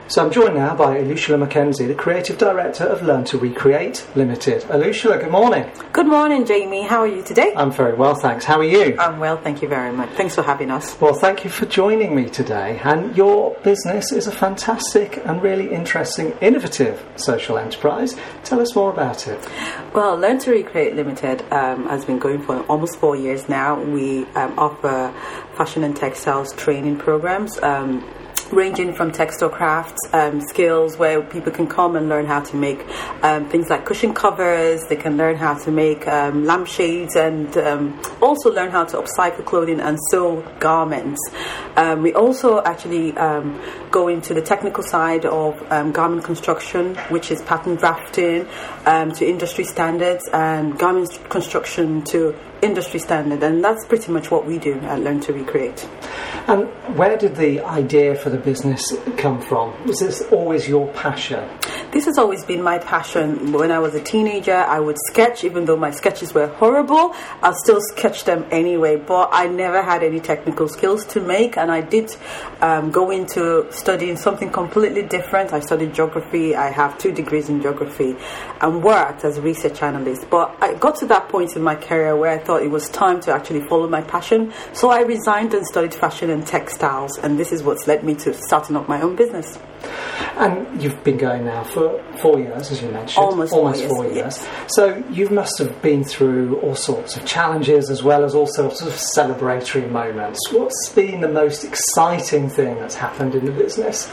So I'm joined now by Alushila Mackenzie, the Creative Director of Learn to Recreate Limited. Alushila, good morning. Good morning, Jamie. How are you today? I'm very well, thanks. How are you? I'm well, thank you very much. Thanks for having us. Well, thank you for joining me today. And your business is a fantastic and really interesting, innovative social enterprise. Tell us more about it. Well, Learn to Recreate Limited has been going for almost 4 years now. We offer fashion and textiles training programs, ranging from textile crafts, skills where people can come and learn how to make things like cushion covers. They can learn how to make lampshades and also learn how to upcycle clothing and sew garments. We also actually go into the technical side of garment construction, which is pattern drafting to industry standards, and garment construction to industry standard, and that's pretty much what we do at Learn to Recreate. And where did the idea for the business come from? Was this always your passion? This has always been my passion. When I was a teenager, I would sketch. Even though my sketches were horrible, I still sketch them anyway, but I never had any technical skills to make, and I did go into studying something completely different. I studied geography. I have 2 degrees in geography and worked as a research analyst, but I got to that point in my career where I thought it was time to actually follow my passion, so I resigned and studied fashion and textiles, and this is what's led me to starting up my own business. And you've been going now for 4 years, as you mentioned. Almost 4 years. Yes. So you must have been through all sorts of challenges as well as all sorts of celebratory moments. What's been the most exciting thing that's happened in the business?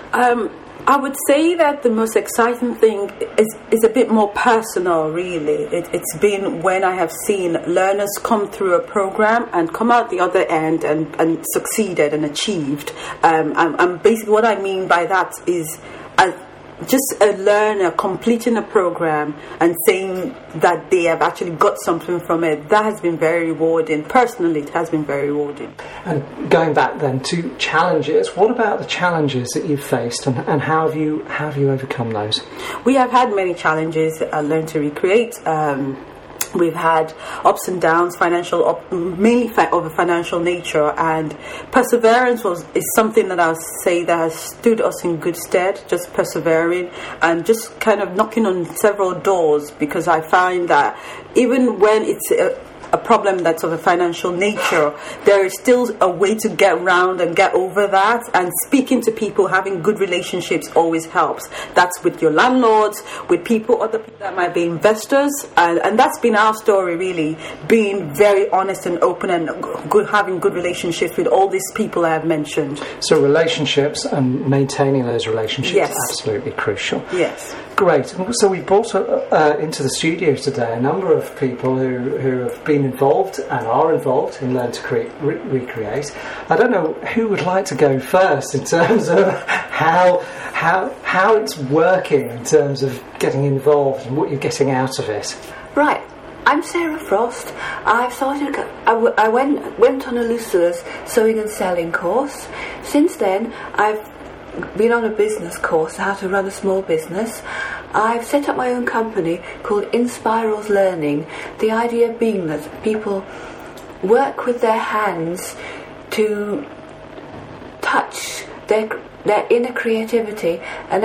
I would say that the most exciting thing is a bit more personal, really. It's been when I have seen learners come through a program and come out the other end and succeeded and achieved. And basically what I mean by that is just a learner completing a program and saying that they have actually got something from it. That has been very rewarding. Personally, it has been very rewarding. And going back then to challenges, what about the challenges that you've faced, and how have you overcome those? We have had many challenges at Learn to Recreate. We've had ups and downs, mainly of a financial nature, and perseverance is something that I would say that has stood us in good stead, just persevering and just kind of knocking on several doors, because I find that even when it's a problem that's of a financial nature, there is still a way to get around and get over that, and speaking to people, having good relationships always helps. That's with your landlords, with other people that might be investors, and that's been our story, really, being very honest and open and having good relationships with all these people I have mentioned. So relationships and maintaining those relationships, yes, is absolutely crucial. Yes. Great. So we brought into the studio today a number of people who have been involved and are involved in Learn to Recreate. I don't know who would like to go first in terms of how it's working in terms of getting involved and what you're getting out of it. Right. I'm Sarah Frost. I went on Alusila's sewing and selling course. Since then, I've been on a business course, how to run a small business. I've set up my own company called Inspirals Learning, the idea being that people work with their hands to touch their inner creativity, and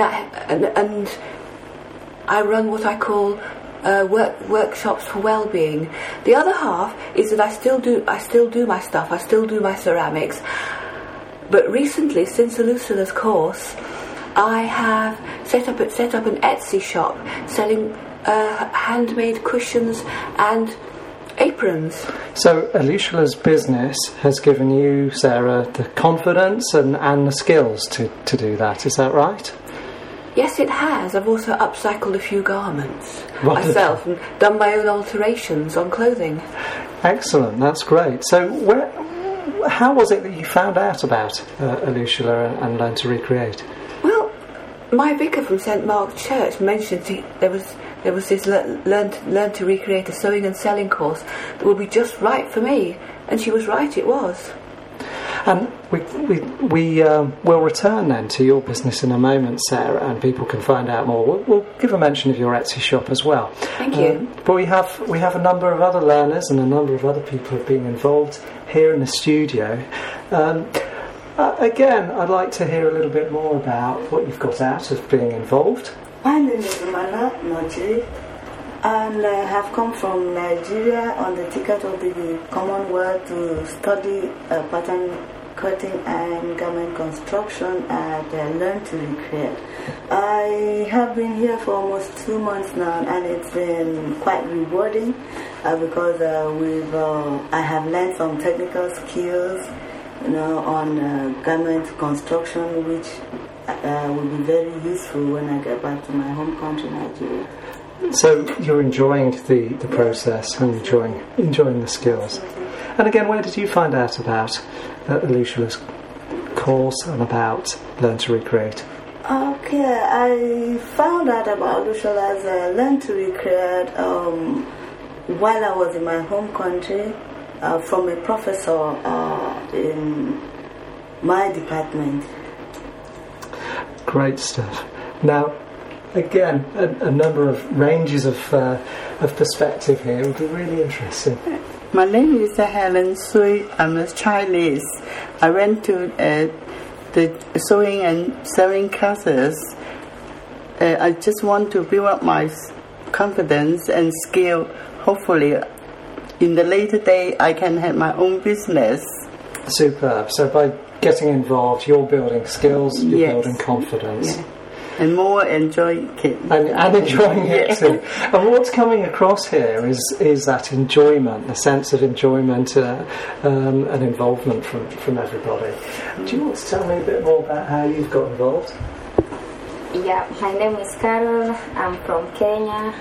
I run what I call workshops for well-being. The other half is that I still do my stuff, I still do my ceramics. But recently, since Alusila's course, I have set up an Etsy shop selling handmade cushions and aprons. So Alusila's business has given you, Sarah, the confidence and the skills to do that. Is that right? Yes, it has. I've also upcycled a few garments myself and done my own alterations on clothing. Excellent. That's great. So how was it that you found out about Alusila and Learn to Recreate? Well, my vicar from St Mark's Church mentioned there was this Learn to Recreate a sewing and selling course that would be just right for me, and she was right, it was. And we will return then to your business in a moment, Sarah, and people can find out more. We'll give a mention of your Etsy shop as well. Thank you. But we have a number of other learners and a number of other people who have been involved here in the studio. Again, I'd like to hear a little bit more about what you've got out of being involved. My name is Mana Noji, and I have come from Nigeria on the ticket of the Commonwealth to study pattern cutting and garment construction and learn to recreate. I have been here for almost 2 months now, and it's been quite rewarding because I have learned some technical skills, on garment construction, which will be very useful when I get back to my home country, Nigeria. So you're enjoying the process and enjoying the skills. And again, where did you find out about Luciola's course and about Learn to Recreate? Okay, I found out about Luciola's Learn to Recreate while I was in my home country from a professor in my department. Great stuff. Now, again, a number of ranges of perspective here would be really interesting. My name is Helen Sui. I'm a Chinese. I went to the sewing and sewing classes. I just want to build up my confidence and skill. Hopefully, in the later day, I can have my own business. Superb. So by getting involved, you're building skills, you're building confidence. Yeah. And more enjoying it. And enjoying it too. And what's coming across here is that enjoyment, the sense of enjoyment and involvement from everybody. Do you want to tell me a bit more about how you've got involved? Yeah, my name is Carol. I'm from Kenya.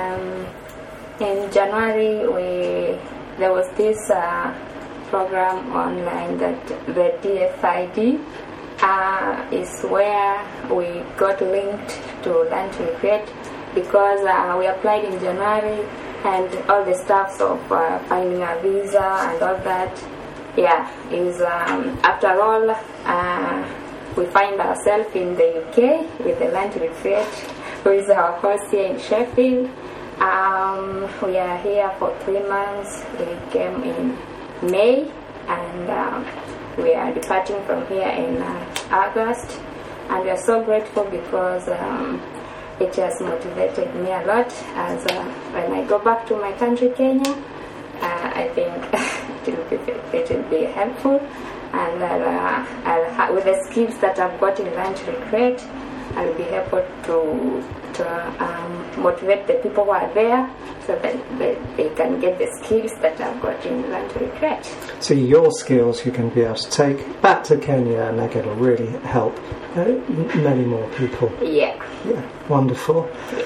In January, there was this program online that the DFID is where we got linked to Learn to Recreate, because we applied in January and all the stuff of finding a visa and all that. Yeah, is after all we find ourselves in the UK with the Learn to Recreate, who is our host here in Sheffield. We are here for 3 months. We came in May and we are departing from here in August, and we are so grateful because it has motivated me a lot. As when I go back to my country, Kenya, I think it will be helpful, and I'll with the skills that I've got in Learn to Recreate, I'll be able to motivate the people who are there, so that they can get the skills that I've got in Learn to Recreate. So your skills you can be able to take back to Kenya, and they're going to really help many more people. Yeah. Wonderful.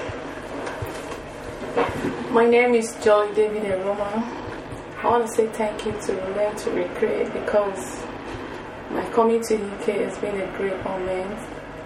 My name is Joy David Eroma. I want to say thank you to Learn to Recreate, because my coming to the UK has been a great moment.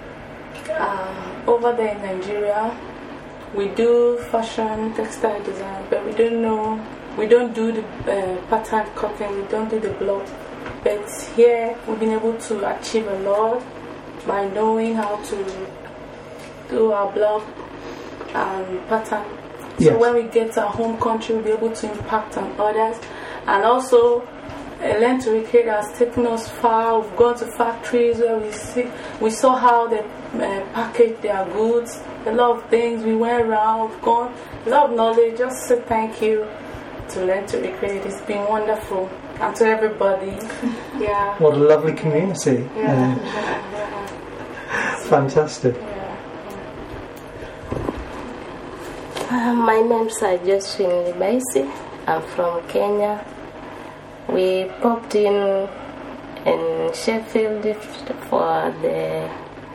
Over there in Nigeria, we do fashion, textile design, but we don't do the pattern cutting, we don't do the block. But here, we've been able to achieve a lot by knowing how to do our block and pattern. Yes. So when we get to our home country, we'll be able to impact on others. And also, Learn to Recreate has taken us far. We've gone to factories where we saw how they package their goods, a lot of things. We went around, we've got a lot of knowledge. Just say thank you to Learn to Recreate. It's been wonderful, and to everybody. Yeah. What a lovely community. Yeah. Fantastic. My name is Josephine Libaisi. I'm from Kenya. We popped in Sheffield for the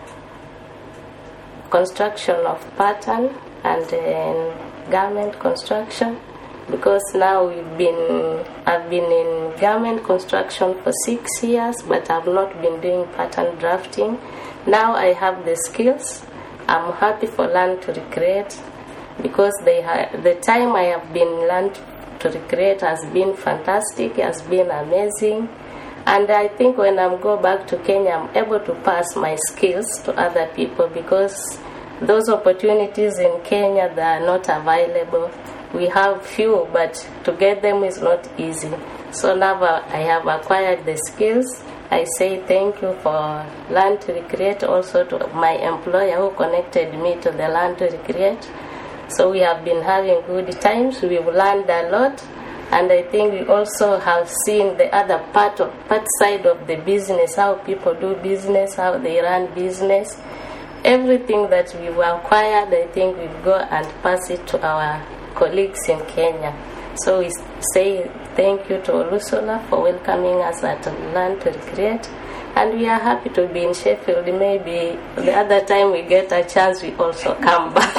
construction of pattern and garment construction, because now I've been in garment construction for 6 years, but I've not been doing pattern drafting. Now I have the skills. I'm happy for Learn to Recreate, because the time I have been Learn to Recreate has been fantastic, has been amazing. And I think when I go back to Kenya, I'm able to pass my skills to other people, because those opportunities in Kenya, they are not available. We have few, but to get them is not easy. So now I have acquired the skills, I say thank you for Learn to Recreate, also to my employer who connected me to the Learn to Recreate. So we have been having good times. We've learned a lot, and I think we also have seen the other part side of the business, how people do business, how they run business. Everything that we've acquired, I think we'll go and pass it to our colleagues in Kenya. So we say thank you to Ursula for welcoming us at Learn to Recreate, and we are happy to be in Sheffield. Maybe the other time we get a chance, we also come back.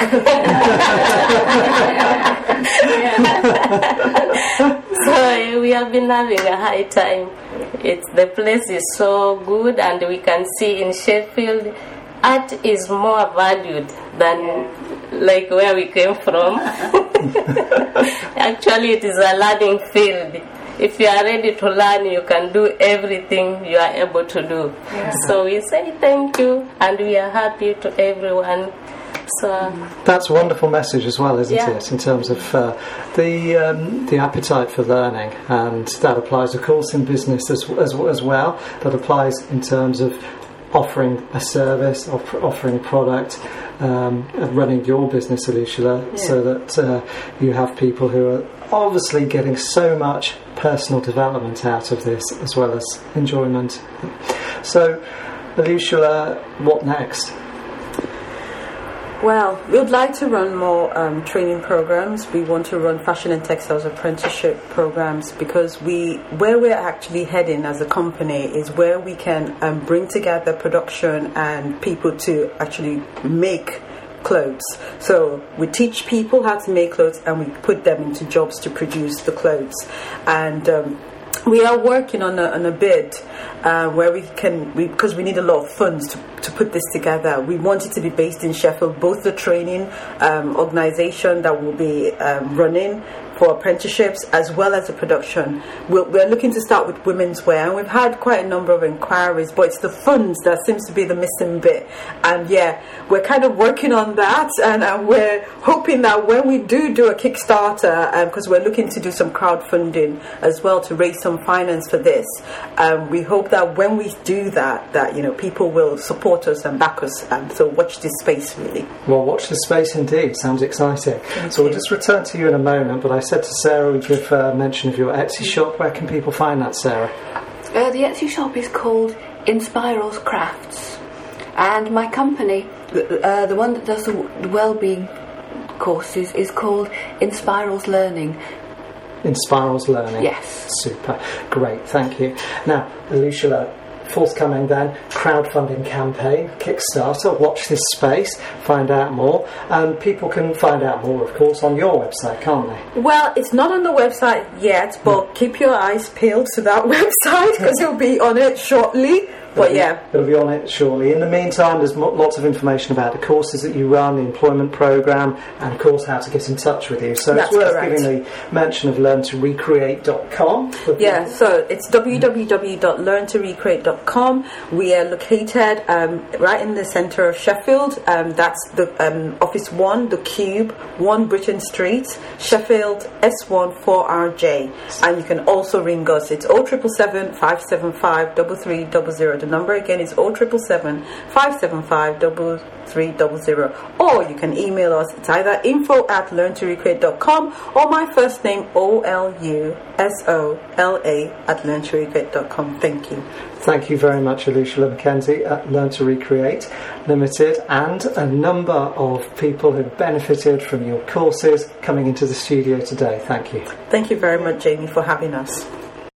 So we have been having a high time. The place is so good, and we can see in Sheffield, art is more valued than like where we came from. Actually, it is a learning field. If you are ready to learn, you can do everything you are able to do. Yeah. So we say thank you, and we are happy to everyone. So that's a wonderful message as well, isn't it? In terms of the appetite for learning, and that applies, of course, in business as well. That applies in terms of offering a service, offering a product, running your business, Ursula, so that you have people who are obviously getting so much personal development out of this, as well as enjoyment. So, Ursula, what next? Well, we would like to run more training programs. We want to run fashion and textiles apprenticeship programs, because where we're actually heading as a company is where we can bring together production and people to actually make clothes. So we teach people how to make clothes, and we put them into jobs to produce the clothes. And we are working on a bid where because we need a lot of funds to put this together. We want it to be based in Sheffield, both the training organisation that will be running for apprenticeships as well as the production. We're looking to start with women's wear, and we've had quite a number of inquiries, but it's the funds that seems to be the missing bit. And we're kind of working on that, and we're hoping that when we do a Kickstarter, because we're looking to do some crowdfunding as well to raise some finance for this, we hope that when we do that people will support us and back us. So watch this space, really. Well, watch this space indeed. Sounds exciting. So we'll just return to you in a moment, but I said to Sarah we'd give mention of your Etsy shop. Where can people find that, Sarah? The Etsy shop is called Inspirals Crafts, and my company, the one that does the wellbeing courses, is called Inspirals Learning. Inspirals Learning. Yes. Super. Great. Thank you. Now, Ursula, forthcoming then, crowdfunding campaign, Kickstarter, watch this space, find out more. And people can find out more, of course, on your website, can't they? Well, it's not on the website yet, but keep your eyes peeled to that website, because it'll be on it shortly. But it'll be on it shortly. In the meantime, there's lots of information about the courses that you run, the employment programme, and of course how to get in touch with you. So it's worth giving the mention of learntorecreate.com. Yeah, so it's www.learntorecreate.com. We are located right in the centre of Sheffield. That's the Office 1, the Cube, 1 Britain Street, Sheffield, S1 4RJ. And you can also ring us. It's 0777 575 3300. The number again is 0777 575 3300, or you can email us. It's either info@learntorecreate.com or my first name OLUSOLA@learntorecreate.com. Thank you. Thank you very much, Ursula Mackenzie at Learn to Recreate Limited, and a number of people who benefited from your courses coming into the studio today. Thank you. Thank you very much, Jamie, for having us.